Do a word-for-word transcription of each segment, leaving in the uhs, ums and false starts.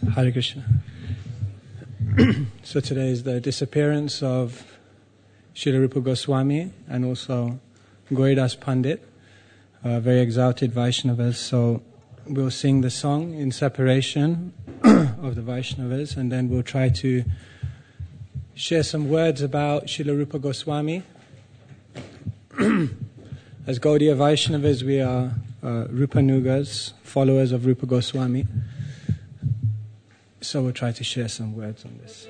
Hare Krishna. So today is the disappearance of Srila Rupa Goswami and also Gauridas Pandit, uh, very exalted Vaishnavas. So we'll sing the song in separation of the Vaishnavas, and then we'll try to share some words about Srila Rupa Goswami. As Gaudiya Vaishnavas, we are uh, Rupanugas, followers of Rupa Goswami. So we'll try to share some words on this.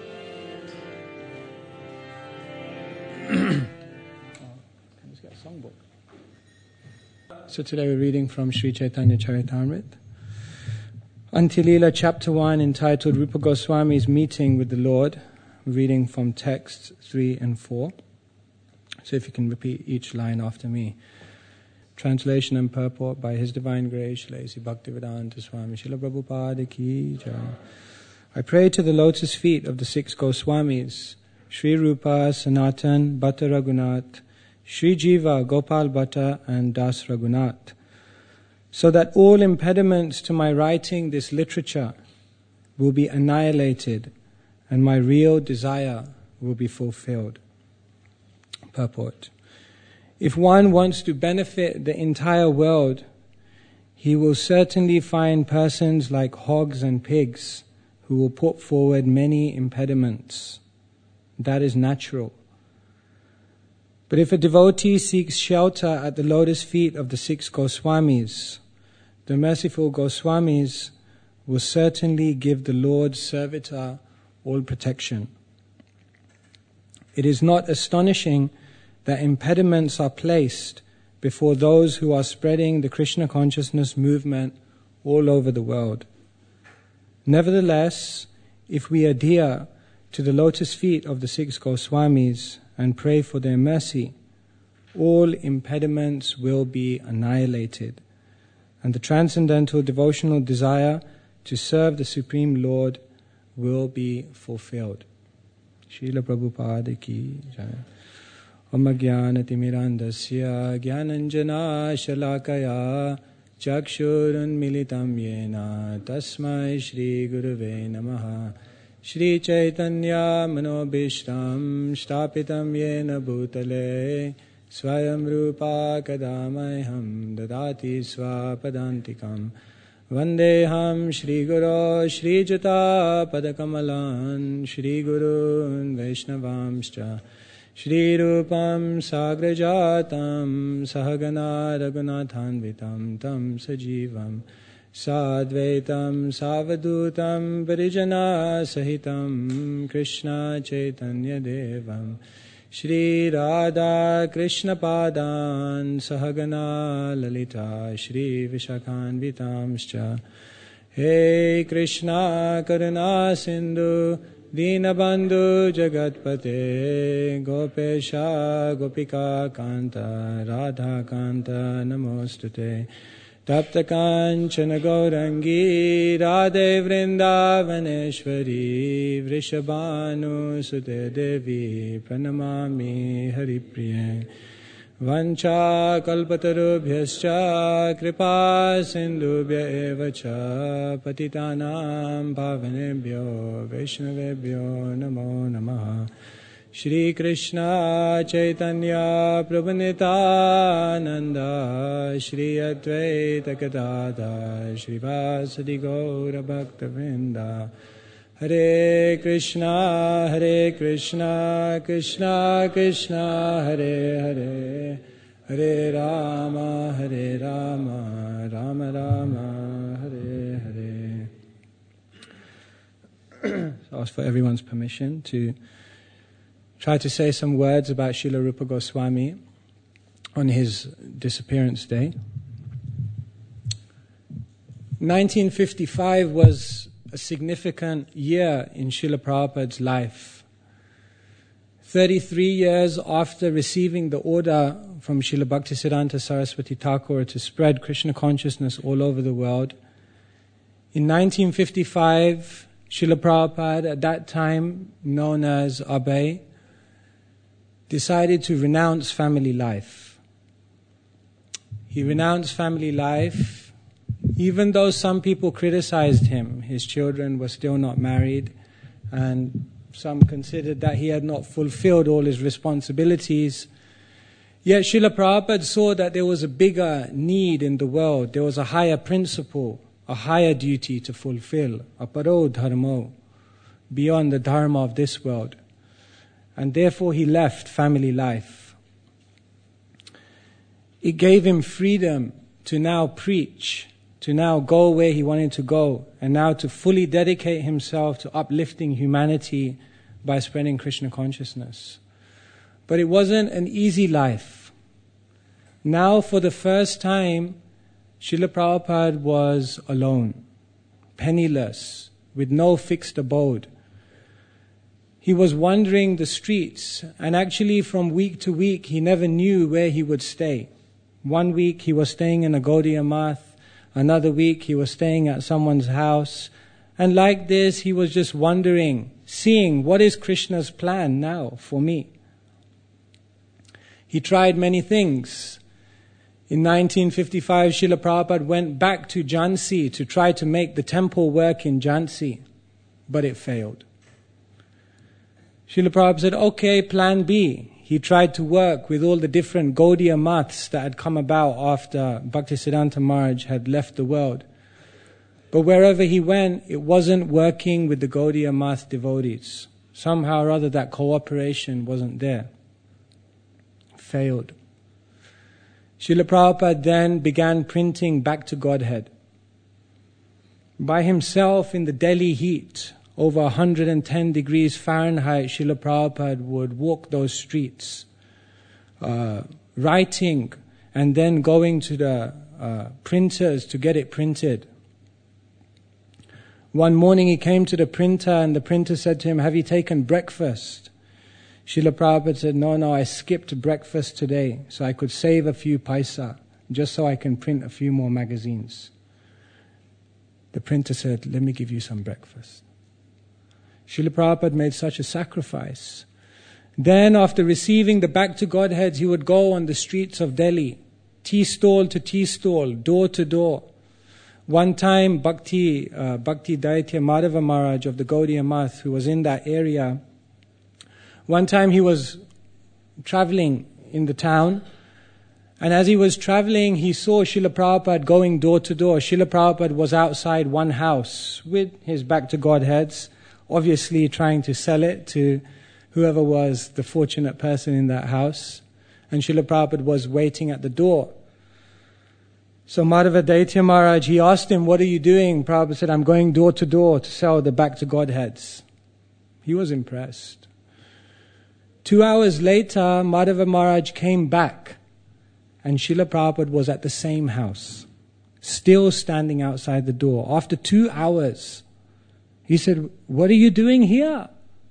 So today we're reading from Sri Chaitanya Charitamrita. Antilila chapter one, entitled Rupa Goswami's Meeting with the Lord, reading from texts three and four. So if you can repeat each line after me. Translation and purport by His Divine Grace, Sri Bhaktivedanta Swami Srila Prabhupada Ki Jai. I pray to the lotus feet of the six Goswamis, Sri Rupa, Sanatan, Bhatta Raghunath, Sri Jiva, Gopal Bhatta, and Das Raghunath, so that all impediments to my writing this literature will be annihilated and my real desire will be fulfilled. Purport. If one wants to benefit the entire world, he will certainly find persons like hogs and pigs who will put forward many impediments. That is natural. But if a devotee seeks shelter at the lotus feet of the six Goswamis, the merciful Goswamis will certainly give the Lord's servitor all protection. It is not astonishing that impediments are placed before those who are spreading the Krishna consciousness movement all over the world. Nevertheless, if we adhere to the lotus feet of the six Goswamis and pray for their mercy, all impediments will be annihilated, and the transcendental devotional desire to serve the Supreme Lord will be fulfilled. Srila Prabhupada Ki Jai. Om Jnanatirmirandasya Jnananjana Shalakaya Chakshurun Militam Yena Tasmai Shri Guruve Namaha. Shri Chaitanya Manobhishtam Shtapitam Yena Bhutale Swayam Rupa Kadamayham Dadati Swapadantikam Vandeham Shri Guru Shri Jata Padakamalan Shri Gurun Vaishnavamscha Shri Rupam Sagrajatam Sahagana Raghunathanvitam Tam Sajivam Sadvaitam Savadutam Parijana Sahitam Krishna Chaitanya Devam Shri Radha Krishna Padan Sahagana Lalita Shri Vishakhanvitamscha Hey Krishna Karuna Sindhu Dinabandhu Jagatpate Gopesha Gopika Kanta Radha Kanta Namostute Tapta Kanchana Gaurangi Radhe Vrindavaneshwari Vrishabhanu Sute Devi Pranamami Haripriye Vancha Kalpatarubhyascha Kripa Sindhubhya Evacha Patitanam Pavanebhyo Vaishnavebhyo Namo Namaha. Shri Krishna Chaitanya Prabhu Nityananda Shri Advaita Gadadhar Shri Vasadi Gaura Bhakta Vrinda. Hare Krishna Hare Krishna Krishna Krishna Hare Hare Hare Rama Hare Rama Rama Rama Hare Hare. So I ask for everyone's permission to try to say some words about Srila Rupa Goswami on his disappearance day. nineteen fifty-five was a significant year in Srila Prabhupada's life. thirty-three years after receiving the order from Srila Bhaktisiddhanta Saraswati Thakur to spread Krishna consciousness all over the world, in nineteen fifty-five, Srila Prabhupada, at that time known as Abhay, decided to renounce family life. He renounced family life Even though some people criticized him, his children were still not married, and some considered that he had not fulfilled all his responsibilities. Yet Srila Prabhupada saw that there was a bigger need in the world. There was a higher principle, a higher duty to fulfill, aparo dharmo, beyond the dharma of this world. And therefore he left family life. It gave him freedom to now preach, to now go where he wanted to go, and now to fully dedicate himself to uplifting humanity by spreading Krishna consciousness. But it wasn't an easy life. Now, for the first time, Srila Prabhupada was alone, penniless, with no fixed abode. He was wandering the streets, and actually from week to week, he never knew where he would stay. One week he was staying in a Gaudiya Math, another week he was staying at someone's house, and like this he was just wondering, seeing what is Krishna's plan now for me. He tried many things. In nineteen fifty-five, Srila Prabhupada went back to Jhansi to try to make the temple work in Jhansi, but it failed. Srila Prabhupada said, okay, plan B. He tried to work with all the different Gaudiya Maths that had come about after Bhaktisiddhanta Maharaj had left the world. But wherever he went, it wasn't working with the Gaudiya Math devotees. Somehow or other that cooperation wasn't there. Failed. Srila Prabhupada then began printing Back to Godhead. By himself in the Delhi heat, over one hundred ten degrees Fahrenheit, Srila Prabhupada would walk those streets, uh, writing and then going to the uh, printers to get it printed. One morning he came to the printer and the printer said to him, have you taken breakfast? Srila Prabhupada said, no, no, I skipped breakfast today so I could save a few paisa, just so I can print a few more magazines. The printer said, let me give you some breakfast. Srila Prabhupada made such a sacrifice. Then after receiving the Back to Godheads, he would go on the streets of Delhi, tea stall to tea stall, door to door. One time, Bhakti, uh, Bhakti Daitya Madhava Maharaj of the Gaudiya Math, who was in that area, one time he was traveling in the town, and as he was traveling, he saw Srila Prabhupada going door to door. Srila Prabhupada was outside one house with his Back to Godheads, obviously trying to sell it to whoever was the fortunate person in that house. And Srila Prabhupada was waiting at the door. So Madhava Daitya Maharaj, he asked him, what are you doing? Prabhupada said, I'm going door to door to sell the Back to Godheads. He was impressed. Two hours later, Madhava Maharaj came back, and Srila Prabhupada was at the same house, still standing outside the door. After two hours, he said, what are you doing here?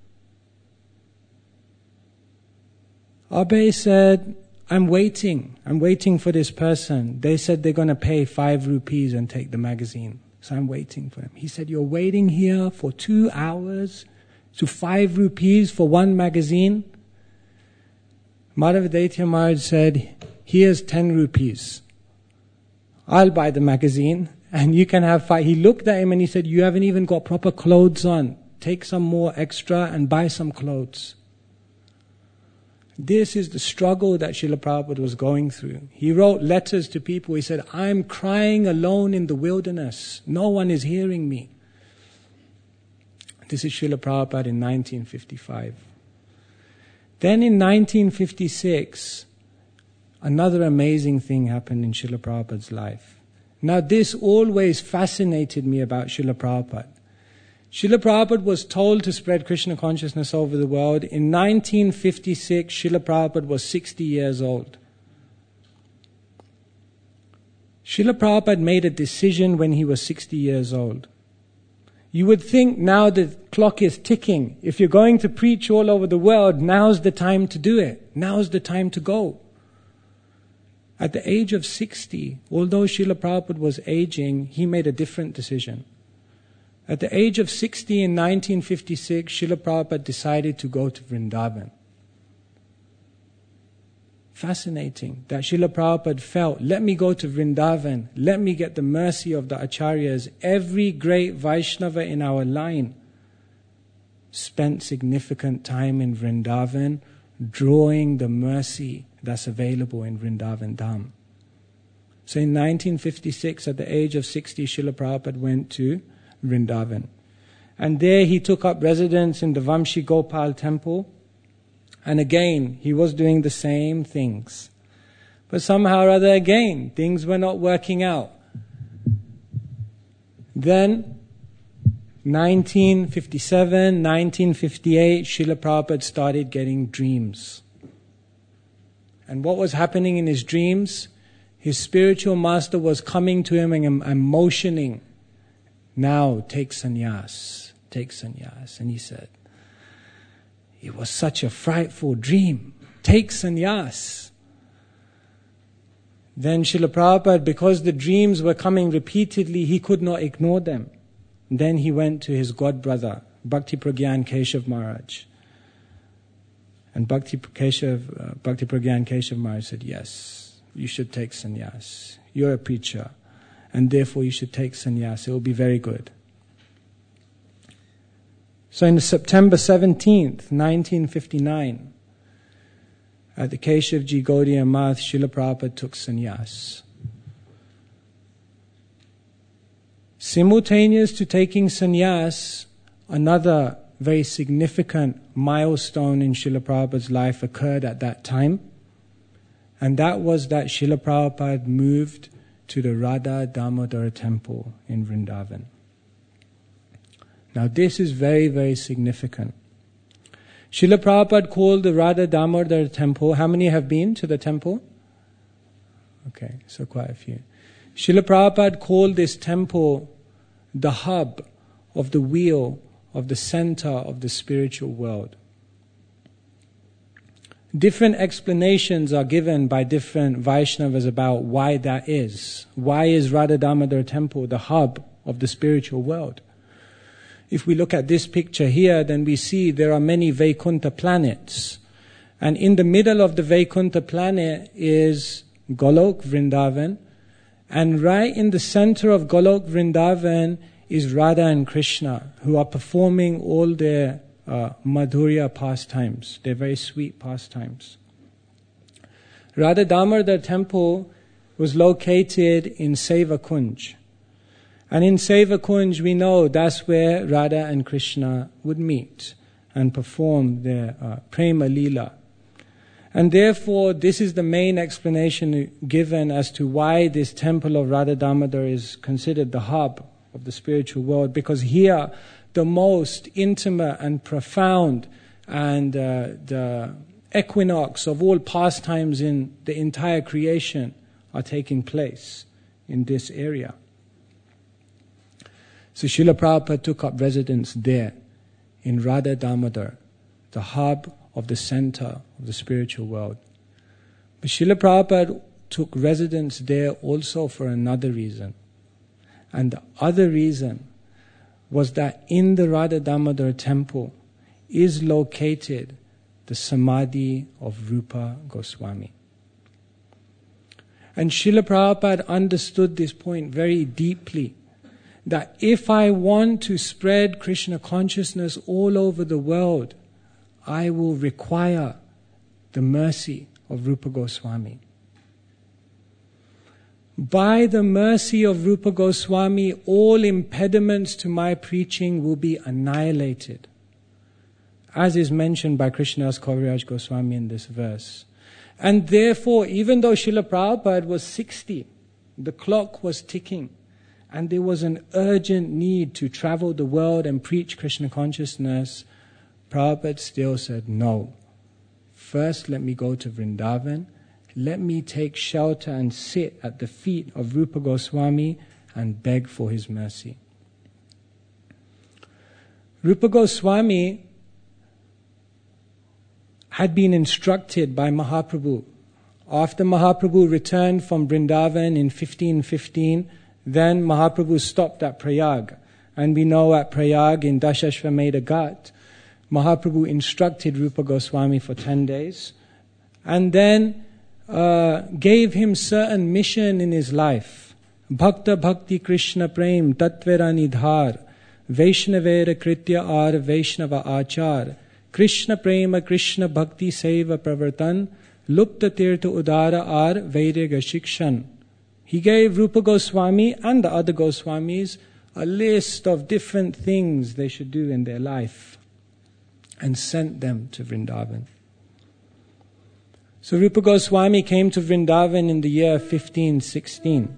Abhay said, I'm waiting. I'm waiting for this person. They said they're going to pay five rupees and take the magazine. So I'm waiting for him. He said, you're waiting here for two hours to five rupees for one magazine? Madhava Daitya Maharaj said, here's ten rupees. I'll buy the magazine and you can have five. He looked at him and he said, you haven't even got proper clothes on. Take some more extra and buy some clothes. This is the struggle that Srila Prabhupada was going through. He wrote letters to people. He said, I'm crying alone in the wilderness. No one is hearing me. This is Srila Prabhupada in nineteen fifty-five. Then in nineteen fifty-six, another amazing thing happened in Srila Prabhupada's life. Now this always fascinated me about Srila Prabhupada. Srila Prabhupada was told to spread Krishna consciousness over the world. In nineteen fifty-six, Srila Prabhupada was sixty years old. Srila Prabhupada made a decision when he was sixty years old. You would think now the clock is ticking. If you're going to preach all over the world, now's the time to do it. Now's the time to go. At the age of sixty, although Srila Prabhupada was aging, he made a different decision. At the age of sixty in nineteen fifty-six, Srila Prabhupada decided to go to Vrindavan. Fascinating that Srila Prabhupada felt, let me go to Vrindavan, let me get the mercy of the Acharyas. Every great Vaishnava in our line spent significant time in Vrindavan, drawing the mercy that's available in Vrindavan Dham. So in nineteen fifty-six, at the age of sixty, Srila Prabhupada went to Vrindavan. And there he took up residence in the Vamshi Gopal temple. And again, he was doing the same things. But somehow or other, again, things were not working out. Then, nineteen fifty-seven, nineteen fifty-eight, Srila Prabhupada started getting dreams. And what was happening in his dreams? His spiritual master was coming to him and, and motioning, now take sannyas, take sannyas. And he said, it was such a frightful dream. Take sannyas. Then Srila Prabhupada, because the dreams were coming repeatedly, he could not ignore them. Then he went to his godbrother, Bhakti Pragyan Keshav Maharaj. And Bhakti, Keshav, uh, Bhakti Pragyan Keshav Maharaj said, yes, you should take sannyas. You're a preacher, and therefore you should take sannyas. It will be very good. So on September seventeenth, nineteen fifty-nine, at the Keshavji Gaudiya Math, Srila Prabhupada took sannyas. Simultaneous to taking sannyas, another very significant milestone in Srila Prabhupada's life occurred at that time. And that was that Srila Prabhupada moved to the Radha Damodar temple in Vrindavan. Now this is very, very significant. Srila Prabhupada called the Radha Damodar temple. How many have been to the temple? Okay, so quite a few. Srila Prabhupada called this temple the hub of the wheel of the center of the spiritual world. Different explanations are given by different Vaishnavas about why that is. Why is Radha Damodar temple the hub of the spiritual world? If we look at this picture here, then we see there are many Vaikuntha planets. And in the middle of the Vaikuntha planet is Golok Vrindavan. And right in the center of Golok Vrindavan is Radha and Krishna, who are performing all their uh, Madhurya pastimes, their very sweet pastimes. Radha Damodar temple was located in Seva Kunj. And in Seva Kunj, we know that's where Radha and Krishna would meet and perform their uh, Prema Leela. And therefore, this is the main explanation given as to why this temple of Radha Damodar is considered the hub of the spiritual world, because here the most intimate and profound and uh, the equinox of all pastimes in the entire creation are taking place in this area. So Srila Prabhupada took up residence there in Radha Damodar, the hub of the center of the spiritual world. But Srila Prabhupada took residence there also for another reason. And the other reason was that in the Radha Damodar temple is located the Samadhi of Rupa Goswami. And Srila Prabhupada understood this point very deeply, that if I want to spread Krishna consciousness all over the world, I will require the mercy of Rupa Goswami. By the mercy of Rupa Goswami, all impediments to my preaching will be annihilated, as is mentioned by Krishnadas Kaviraj Goswami in this verse. And therefore, even though Srila Prabhupada was sixty, the clock was ticking, and there was an urgent need to travel the world and preach Krishna consciousness, Prabhupada still said, no. First, let me go to Vrindavan. Let me take shelter and sit at the feet of Rupa Goswami and beg for his mercy. Rupa Goswami had been instructed by Mahaprabhu. After Mahaprabhu returned from Vrindavan in fifteen fifteen, then Mahaprabhu stopped at Prayag. And we know at Prayag in Dashashvamedha Ghat, Mahaprabhu instructed Rupa Goswami for ten days. And then uh, gave him certain mission in his life. Bhakta Bhakti Krishna Prem Tatvera Nidhar Vaishnavera Kritya Ar Vaishnava Achar Krishna Prema Krishna Bhakti Seva Pravartan Lupta Tirtha Udara Ar Vairyaga Shikshan. He gave Rupa Goswami and the other Goswamis a list of different things they should do in their life and sent them to Vrindavan. So Rupa Goswami came to Vrindavan in the year fifteen sixteen.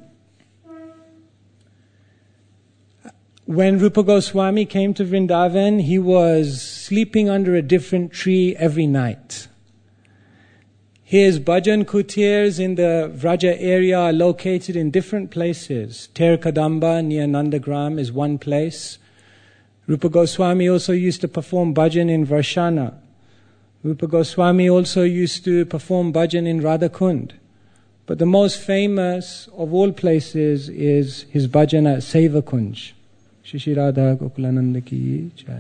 When Rupa Goswami came to Vrindavan, he was sleeping under a different tree every night. His bhajan kutirs in the Vraja area are located in different places. Ter Kadamba near Nandagram is one place. Rupa Goswami also used to perform bhajan in Varshana. Rupa Goswami also used to perform bhajan in Radhakund. But the most famous of all places is his bhajan at Sevakunj. Shri Shri Radha Gokulananda ki jai.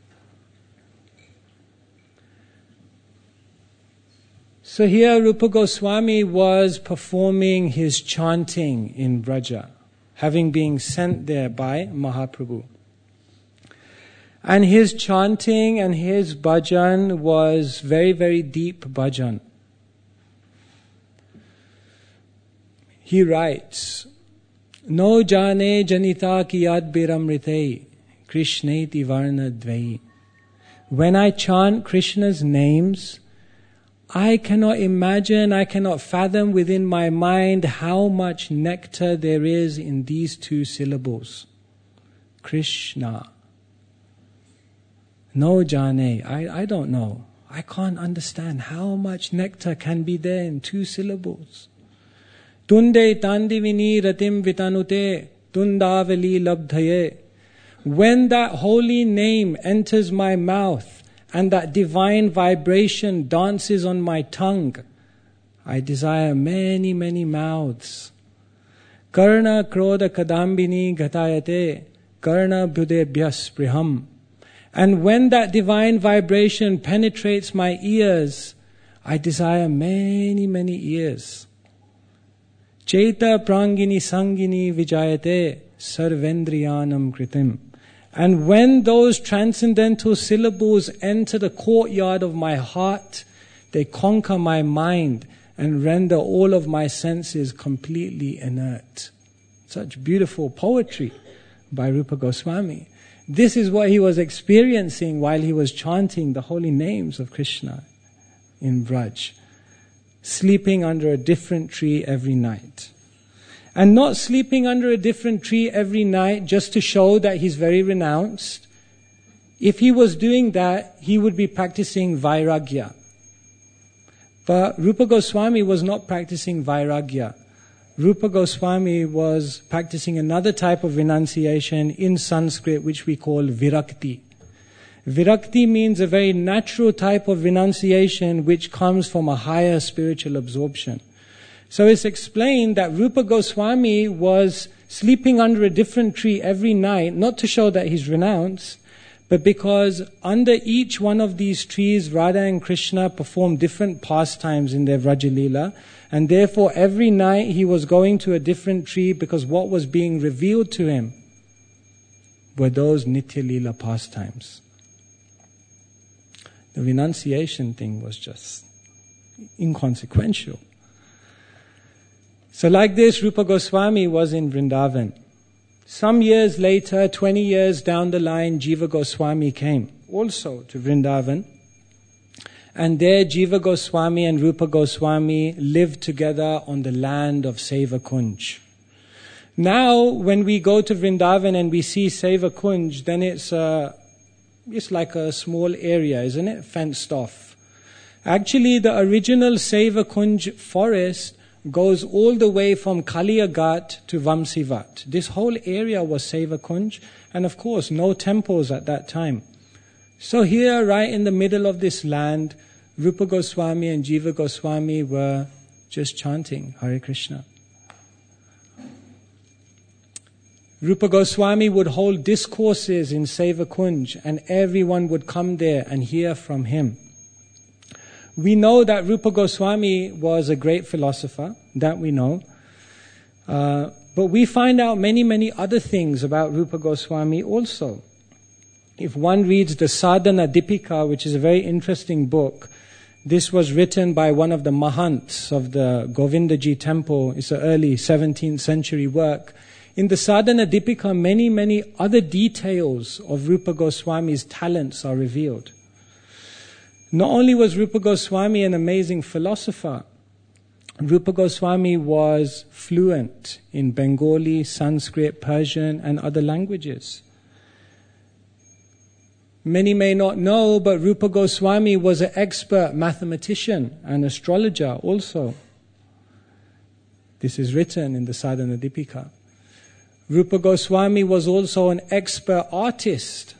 So here Rupa Goswami was performing his chanting in Braja, having been sent there by Mahaprabhu. And his chanting and his bhajan was very, very deep bhajan. He writes, No jane janita ki yad biramrite Krishneti varna dvai. When I chant Krishna's names, I cannot imagine, I cannot fathom within my mind how much nectar there is in these two syllables. Krishna. No jane, I, I don't know. I can't understand how much nectar can be there in two syllables. Tunde tandivini ratim vitanute tundavali labdhaye. When that holy name enters my mouth, and that divine vibration dances on my tongue, I desire many, many mouths. Karna krodha kadambini gatayate, karna bhudebhyas priham. And when that divine vibration penetrates my ears, I desire many, many ears. Cheta prangini sangini vijayate, sarvendriyanam kritim. And when those transcendental syllables enter the courtyard of my heart, they conquer my mind and render all of my senses completely inert. Such beautiful poetry by Rupa Goswami. This is what he was experiencing while he was chanting the holy names of Krishna in Braj, sleeping under a different tree every night. And not sleeping under a different tree every night just to show that he's very renounced. If he was doing that, he would be practicing Vairagya. But Rupa Goswami was not practicing Vairagya. Rupa Goswami was practicing another type of renunciation in Sanskrit which we call Virakti. Virakti means a very natural type of renunciation which comes from a higher spiritual absorption. So it's explained that Rupa Goswami was sleeping under a different tree every night, not to show that he's renounced, but because under each one of these trees, Radha and Krishna performed different pastimes in their Vrajalila, and therefore every night he was going to a different tree because what was being revealed to him were those Nitya Lila pastimes. The renunciation thing was just inconsequential. So like this, Rupa Goswami was in Vrindavan. Some years later, twenty years down the line, Jiva Goswami came also to Vrindavan. And there Jiva Goswami and Rupa Goswami lived together on the land of Sevakunj. Now, when we go to Vrindavan and we see Sevakunj, then it's, uh, it's like a small area, isn't it? Fenced off. Actually, the original Sevakunj forest goes all the way from Kaliyagat to Vamsivat. This whole area was Sevakunj, and of course no temples at that time. So here, right in the middle of this land, Rupa Goswami and Jiva Goswami were just chanting Hare Krishna. Rupa Goswami would hold discourses in Sevakunj, and everyone would come there and hear from him. We know that Rupa Goswami was a great philosopher, that we know. Uh, but we find out many, many other things about Rupa Goswami also. If one reads the Sadhana Dipika, which is a very interesting book, this was written by one of the Mahants of the Govindaji temple. It's an early seventeenth century work. In the Sadhana Dipika, many, many other details of Rupa Goswami's talents are revealed. Not only was Rupa Goswami an amazing philosopher, Rupa Goswami was fluent in Bengali, Sanskrit, Persian, and other languages. Many may not know, but Rupa Goswami was an expert mathematician and astrologer also. This is written in the Sadhana Dipika. Rupa Goswami was also an expert artist.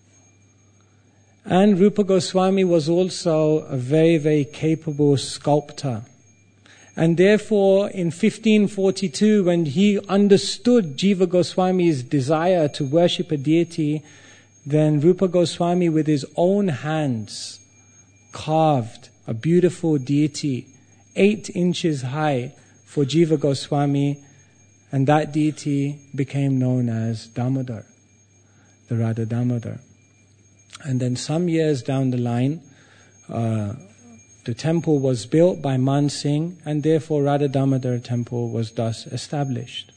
And Rupa Goswami was also a very, very capable sculptor. And therefore, in fifteen forty-two, when he understood Jiva Goswami's desire to worship a deity, then Rupa Goswami with his own hands carved a beautiful deity, eight inches high, for Jiva Goswami, and that deity became known as Damodar, the Radha Damodar. And then some years down the line, uh, the temple was built by Man Singh, and therefore Radha Damodar temple was thus established.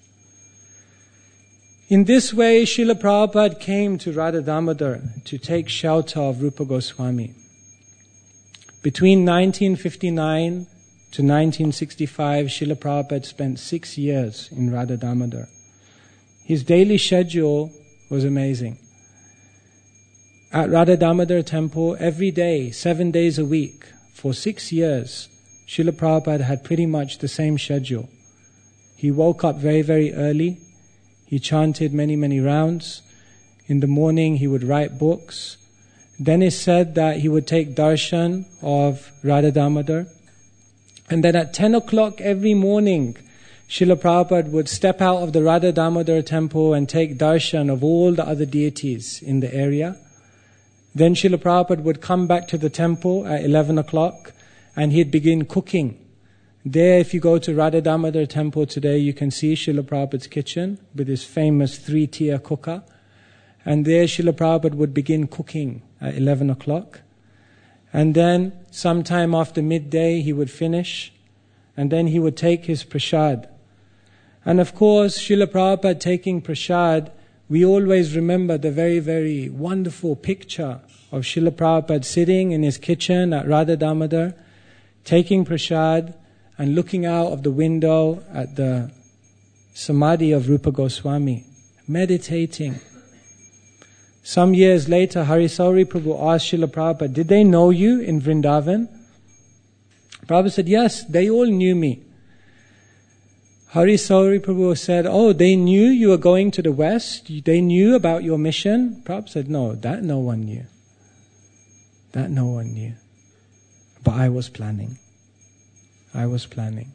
In this way, Srila Prabhupada came to Radha Damodar to take shelter of Rupa Goswami. Between nineteen fifty-nine to nineteen sixty-five, Srila Prabhupada spent six years in Radha Damodar. His daily schedule was amazing. At Radha Damodar temple, every day, seven days a week, for six years, Srila Prabhupada had pretty much the same schedule. He woke up very, very early. He chanted many, many rounds. In the morning, he would write books. Then it's said that he would take darshan of Radha Damodar. And then at ten o'clock every morning, Srila Prabhupada would step out of the Radha Damodar temple and take darshan of all the other deities in the area. Then Srila Prabhupada would come back to the temple at eleven o'clock and he'd begin cooking. There, if you go to Radha Damodar temple today, you can see Srila Prabhupada's kitchen with his famous three-tier cooker. And there Srila Prabhupada would begin cooking at eleven o'clock. And then, sometime after midday, he would finish. And then he would take his prasad. And of course, Srila Prabhupada taking prasad, we always remember the very, very wonderful picture of Srila Prabhupada sitting in his kitchen at Radha Damodar, taking prasad and looking out of the window at the samadhi of Rupa Goswami, meditating. Some years later, Hari Sauri Prabhu asked Srila Prabhupada, did they know you in Vrindavan? Prabhupada said, yes, they all knew me. Hari Sauri Prabhu said, oh, they knew you were going to the West? They knew about your mission? Prabhupada said, no, that no one knew. That no one knew. But I was planning. I was planning.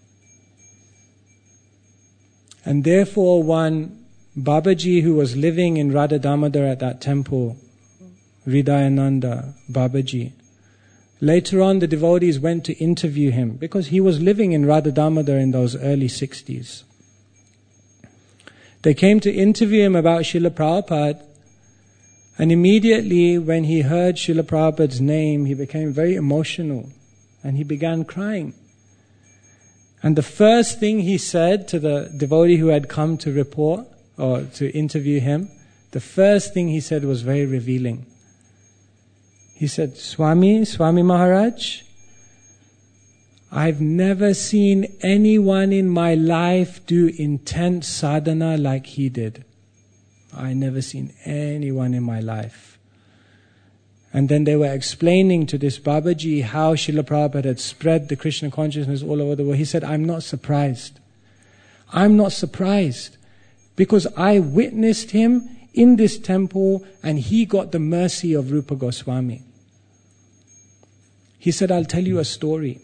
And therefore one Babaji who was living in Radha Damodar at that temple, Hridayananda Babaji, later on the devotees went to interview him because he was living in Radha Damodar in those early sixties. They came to interview him about Srila Prabhupada, and immediately when he heard Srila Prabhupada's name, he became very emotional and he began crying. And the first thing he said to the devotee who had come to report or to interview him, the first thing he said was very revealing. He said, Swami, Swami Maharaj, I've never seen anyone in my life do intense sadhana like he did. I never seen anyone in my life. And then they were explaining to this Babaji how Srila Prabhupada had spread the Krishna consciousness all over the world. He said, I'm not surprised. I'm not surprised because I witnessed him in this temple and he got the mercy of Rupa Goswami. He said, I'll tell you a story.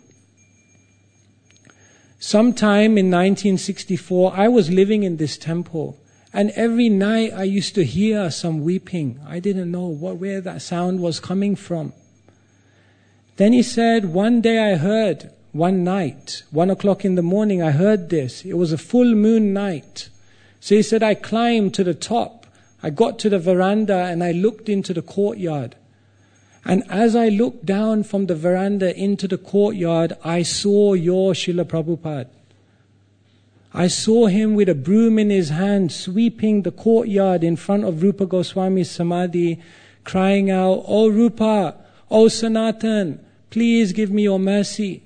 Sometime in nineteen sixty-four, I was living in this temple. And every night I used to hear some weeping. I didn't know what, where that sound was coming from. Then he said, one day I heard, one night, one o'clock in the morning, I heard this. It was a full moon night. So he said, I climbed to the top. I got to the veranda and I looked into the courtyard. And as I looked down from the veranda into the courtyard, I saw your Srila Prabhupada. I saw him with a broom in his hand, sweeping the courtyard in front of Rupa Goswami's Samadhi, crying out, "Oh Rupa, oh Sanatan, please give me your mercy."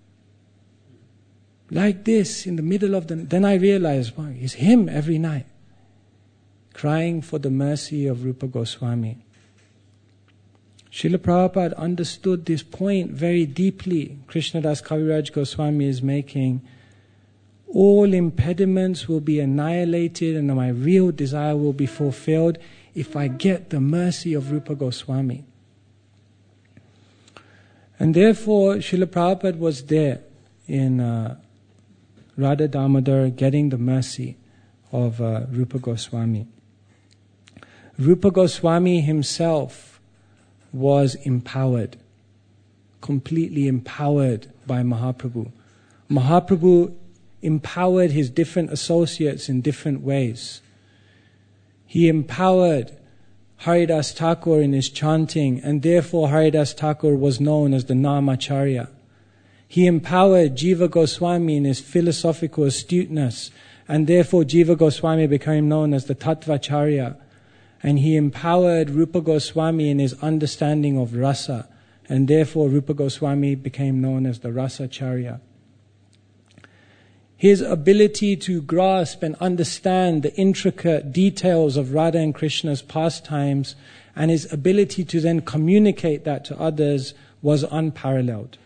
Like this, in the middle of the... Then I realized, wow, it's him every night, crying for the mercy of Rupa Goswami. Srila Prabhupada understood this point very deeply. Krishnadas Kaviraj Goswami is making, all impediments will be annihilated and my real desire will be fulfilled if I get the mercy of Rupa Goswami. And therefore, Srila Prabhupada was there in uh, Radha Damodar getting the mercy of uh, Rupa Goswami. Rupa Goswami himself was empowered, completely empowered by Mahaprabhu. Mahaprabhu empowered his different associates in different ways. He empowered Haridas Thakur in his chanting, and therefore Haridas Thakur was known as the Namacharya. He empowered Jiva Goswami in his philosophical astuteness, and therefore Jiva Goswami became known as the Tattvacharya. And he empowered Rupa Goswami in his understanding of rasa, and therefore Rupa Goswami became known as the Rasacharya. His ability to grasp and understand the intricate details of Radha and Krishna's pastimes, and his ability to then communicate that to others, was unparalleled.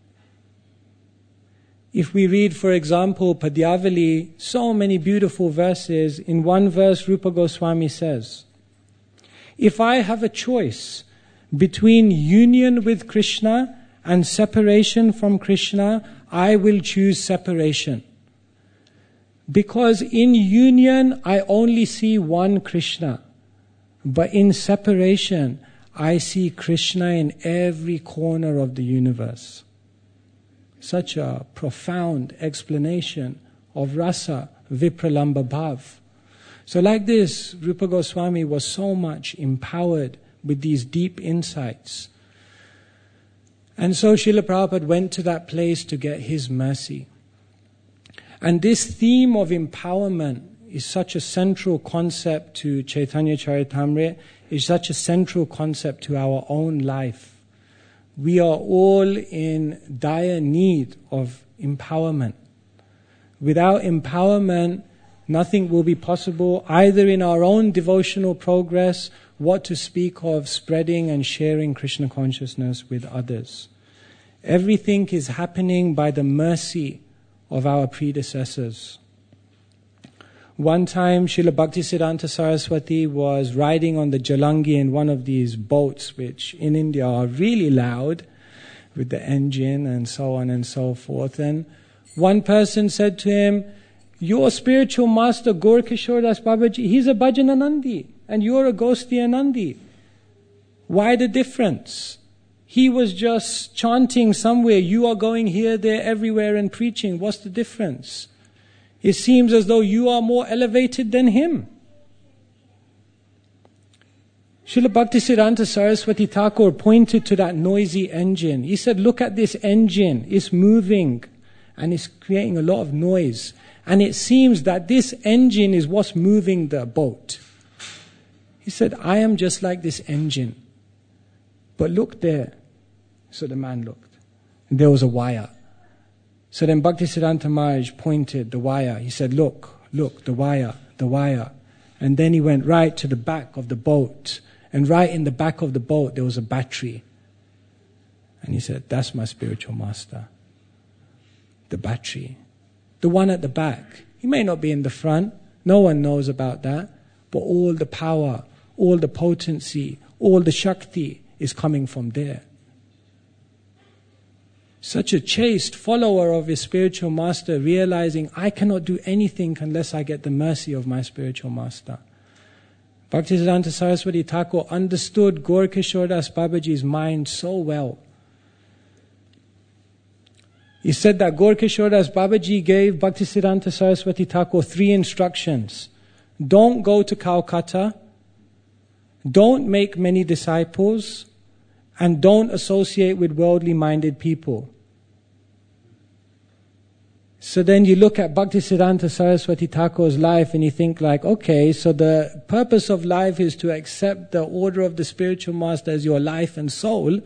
If we read, for example, Padyavali, so many beautiful verses. In one verse, Rupa Goswami says, if I have a choice between union with Krishna and separation from Krishna, I will choose separation. Because in union, I only see one Krishna. But in separation, I see Krishna in every corner of the universe. Such a profound explanation of rasa, vipralamba bhav. So like this, Rupa Goswami was so much empowered with these deep insights. And so Srila Prabhupada went to that place to get his mercy. And this theme of empowerment is such a central concept to Chaitanya Charitamrita, is such a central concept to our own life. We are all in dire need of empowerment. Without empowerment, nothing will be possible, either in our own devotional progress, what to speak of spreading and sharing Krishna consciousness with others. Everything is happening by the mercy of our predecessors. One time, Srila Bhaktisiddhanta Saraswati was riding on the Jalangi in one of these boats, which in India are really loud, with the engine and so on and so forth. And one person said to him, your spiritual master, Gaur Kishore Das Babaji, he's a Bhajananandi, and you're a Gostianandi. Why the difference? He was just chanting somewhere. You are going here, there, everywhere and preaching. What's the difference? It seems as though you are more elevated than him. Srila Bhaktisiddhanta Saraswati Thakur pointed to that noisy engine. He said, look at this engine. It's moving and it's creating a lot of noise. And it seems that this engine is what's moving the boat. He said, I am just like this engine. But look there. So the man looked. And there was a wire. So then Bhaktisiddhanta Maharaj pointed the wire. He said, look, look, the wire, the wire. And then he went right to the back of the boat. And right in the back of the boat, there was a battery. And he said, that's my spiritual master. The battery. The one at the back. He may not be in the front. No one knows about that. But all the power, all the potency, all the Shakti is coming from there. Such a chaste follower of his spiritual master, realizing I cannot do anything unless I get the mercy of my spiritual master. Bhaktisiddhanta Saraswati Thakur understood Gaur Kishore Das Babaji's mind so well. He said that Gaur Kishore Das Babaji gave Bhaktisiddhanta Saraswati Thakur three instructions. Don't go to Calcutta, don't make many disciples, and don't associate with worldly minded people. So then you look at Bhaktisiddhanta Saraswati Thakur's life and you think like, okay, so the purpose of life is to accept the order of the spiritual master as your life and soul.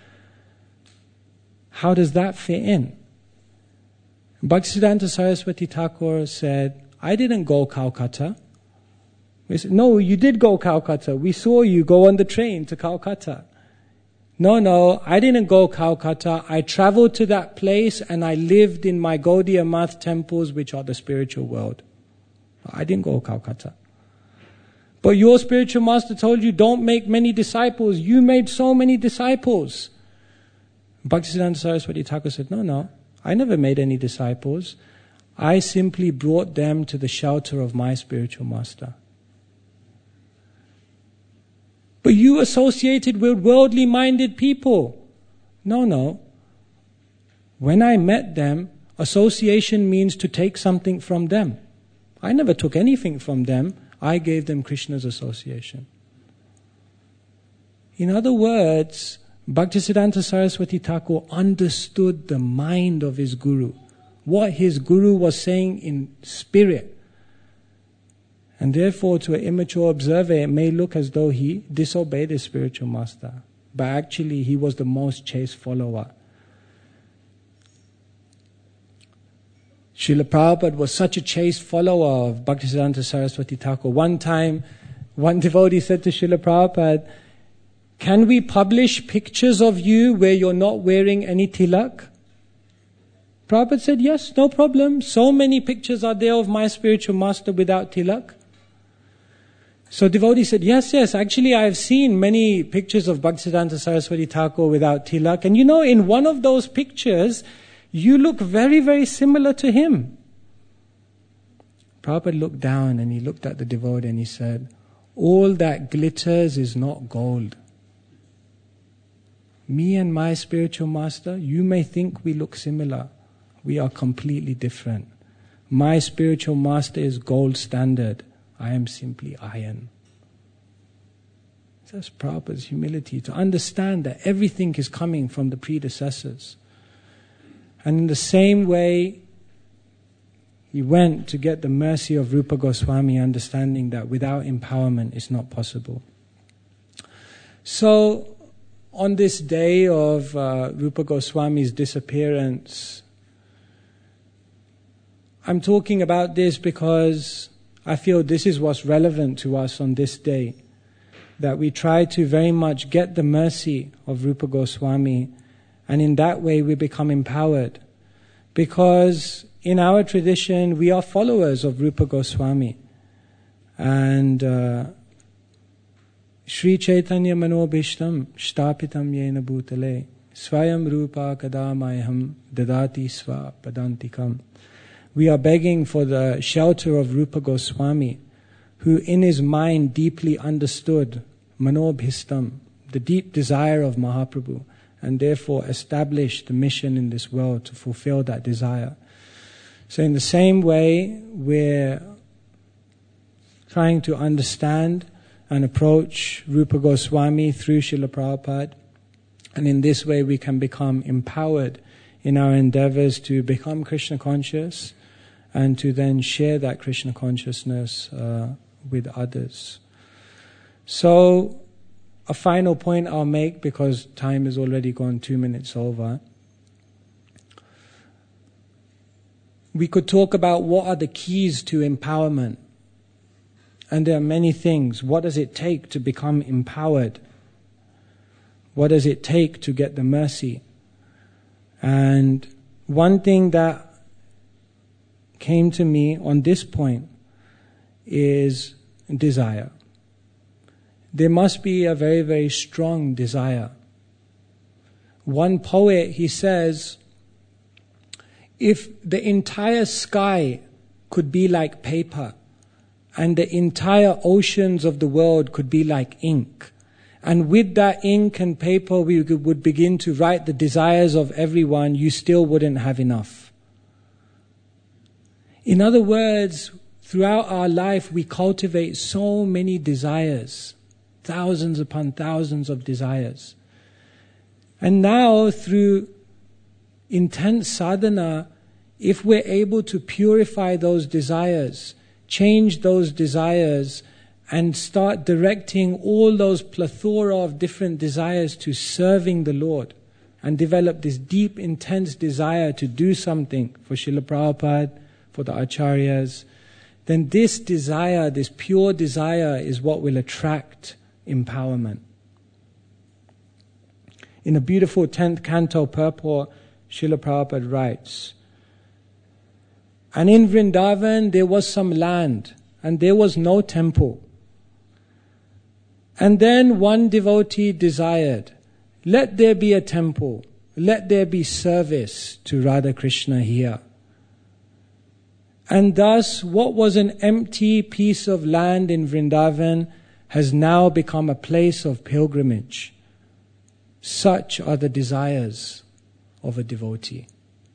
How does that fit in? Bhaktisiddhanta Saraswati Thakur said, I didn't go Calcutta. We said, no, you did go Calcutta. We saw you go on the train to Calcutta. No, no, I didn't go Calcutta. I traveled to that place and I lived in my Gaudiya Math temples, which are the spiritual world. I didn't go Calcutta. But your spiritual master told you, don't make many disciples. You made so many disciples. Bhaktisiddhanta Saraswati Thakur said, no, no, I never made any disciples. I simply brought them to the shelter of my spiritual master. But you associated with worldly minded people. No, no. When I met them, association means to take something from them. I never took anything from them. I gave them Krishna's association. In other words, Bhaktisiddhanta Saraswati Thakur understood the mind of his guru, what his guru was saying in spirit. And therefore, to an immature observer, it may look as though he disobeyed his spiritual master. But actually, he was the most chaste follower. Srila Prabhupada was such a chaste follower of Bhaktisiddhanta Saraswati Thakur. One time, one devotee said to Srila Prabhupada, can we publish pictures of you where you're not wearing any tilak? Prabhupada said, yes, no problem. So many pictures are there of my spiritual master without tilak. So devotee said, yes, yes, actually I have seen many pictures of Bhaktisiddhanta Saraswati Thakur without tilak. And you know, in one of those pictures, you look very, very similar to him. Prabhupada looked down and he looked at the devotee and he said, all that glitters is not gold. Me and my spiritual master, you may think we look similar. We are completely different. My spiritual master is gold standard. I am simply iron. That's Prabhupada's humility, to understand that everything is coming from the predecessors. And in the same way, he went to get the mercy of Rupa Goswami, understanding that without empowerment it's not possible. So, on this day of uh, Rupa Goswami's disappearance, I'm talking about this because I feel this is what's relevant to us on this day. That we try to very much get the mercy of Rupa Goswami, and in that way we become empowered. Because in our tradition we are followers of Rupa Goswami. And uh, Sri Chaitanya Manobhishtam Shtapitam Yena Bhutale Swayam Rupa Kadamayam Dadati Sva Padantikam. We are begging for the shelter of Rupa Goswami, who in his mind deeply understood Manobhistam, the deep desire of Mahaprabhu, and therefore established the mission in this world to fulfill that desire. So in the same way, we're trying to understand and approach Rupa Goswami through Srila Prabhupada, and in this way we can become empowered in our endeavors to become Krishna conscious, and to then share that Krishna consciousness uh, with others. So, a final point I'll make, because time is already gone two minutes over. We could talk about what are the keys to empowerment. And there are many things. What does it take to become empowered? What does it take to get the mercy? And one thing that came to me on this point is desire. There must be a very, very strong desire. One poet, he says, if the entire sky could be like paper, and the entire oceans of the world could be like ink, and with that ink and paper we would begin to write the desires of everyone, you still wouldn't have enough. In other words, throughout our life we cultivate so many desires, thousands upon thousands of desires. And now through intense sadhana, if we're able to purify those desires, change those desires, and start directing all those plethora of different desires to serving the Lord, and develop this deep, intense desire to do something for Srila Prabhupada, for the Acharyas, then this desire, this pure desire, is what will attract empowerment. In a beautiful tenth canto purport, Srila Prabhupada writes, and in Vrindavan there was some land, and there was no temple. And then one devotee desired, let there be a temple, let there be service to Radha Krishna here. And thus, what was an empty piece of land in Vrindavan has now become a place of pilgrimage. Such are the desires of a devotee.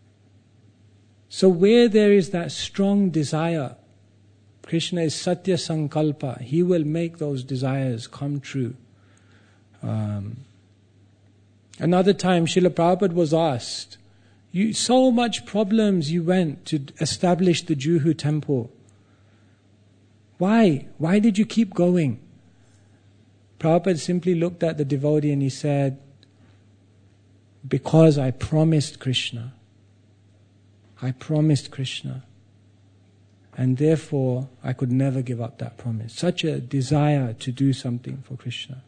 So where there is that strong desire, Krishna is Satya Sankalpa. He will make those desires come true. Um, another time, Srila Prabhupada was asked, you, so much problems you went to establish the Juhu temple. Why? Why did you keep going? Prabhupada simply looked at the devotee and he said, because I promised Krishna. I promised Krishna. And therefore, I could never give up that promise. Such a desire to do something for Krishna.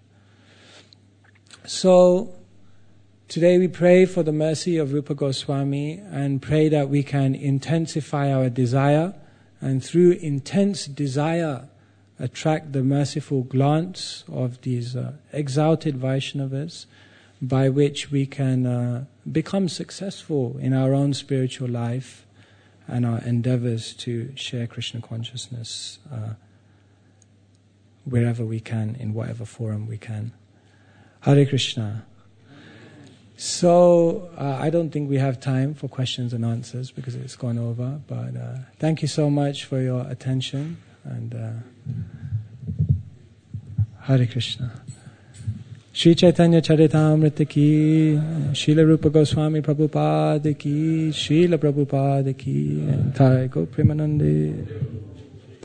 So, today we pray for the mercy of Rupa Goswami and pray that we can intensify our desire and through intense desire attract the merciful glance of these uh, exalted Vaishnavas, by which we can uh, become successful in our own spiritual life and our endeavors to share Krishna consciousness uh, wherever we can, in whatever forum we can. Hare Krishna. So, uh, I don't think we have time for questions and answers because it's gone over, but uh, thank you so much for your attention, and uh, Hare Krishna. Shri Chaitanya Charitamrita ki, Srila Rupa Goswami Prabhupada ki, Srila Prabhupada ki, Thai Go Premanande.